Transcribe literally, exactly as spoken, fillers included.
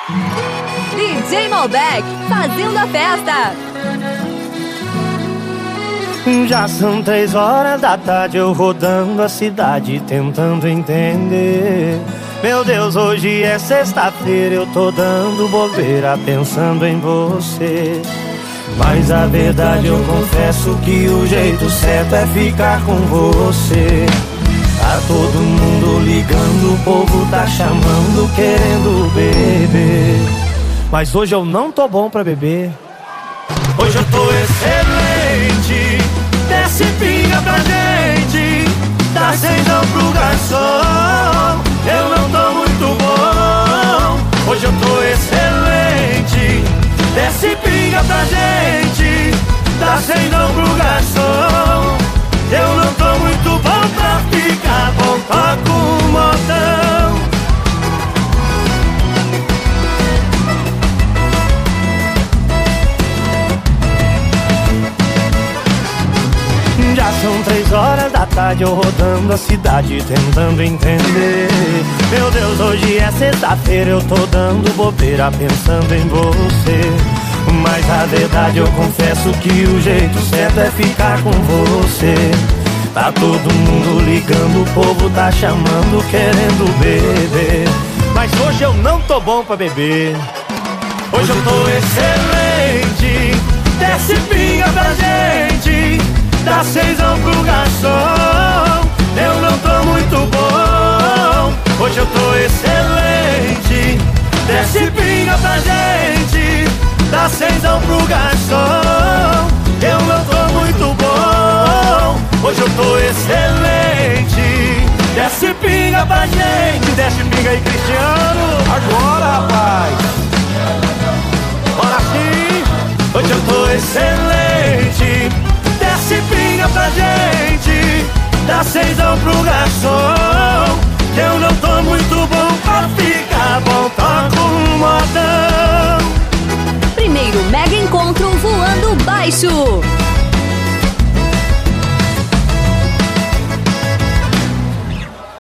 D J Malbec, fazendo a festa. Já são três horas da tarde, eu rodando a cidade tentando entender. Meu Deus, hoje é sexta-feira, eu tô dando bobeira pensando em você. Mas a verdade eu confesso que o jeito certo é ficar com você. Tá todo mundo ligando, o povo tá chamando, querendo beber. Mas hoje eu não tô bom pra beber. Hoje eu tô excelente, desce pinga pra gente, dá seisão pro garçom. Eu não tô muito bom. Hoje eu tô excelente, desce pinga pra gente, dá seisão pro garçom. Eu não tô muito bom pra ficar bom, toco um modão. Já são três horas da tarde, eu rodando a cidade tentando entender. Meu Deus, hoje é sexta-feira, eu tô dando bobeira pensando em você. Mas a verdade eu confesso que o jeito certo é ficar com você. Tá todo mundo ligando, o povo tá chamando, querendo beber. Mas hoje eu não tô bom pra beber. Hoje eu tô excelente, desce pinga pra gente, dá seisão pro garçom. Eu não tô muito bom. Hoje eu tô excelente, desce pinga pra gente, dá seisão pro garçom. Eu não tô muito bom. Hoje eu tô excelente, desce pinga pra gente, desce pinga aí, Cristiano. Agora, rapaz, bora sim. Hoje eu tô excelente, desce pinga pra gente, dá seisão pro garçom. Eu não tô muito bom pra ficar bom, toco um modão. Primeiro mega encontro voando baixo.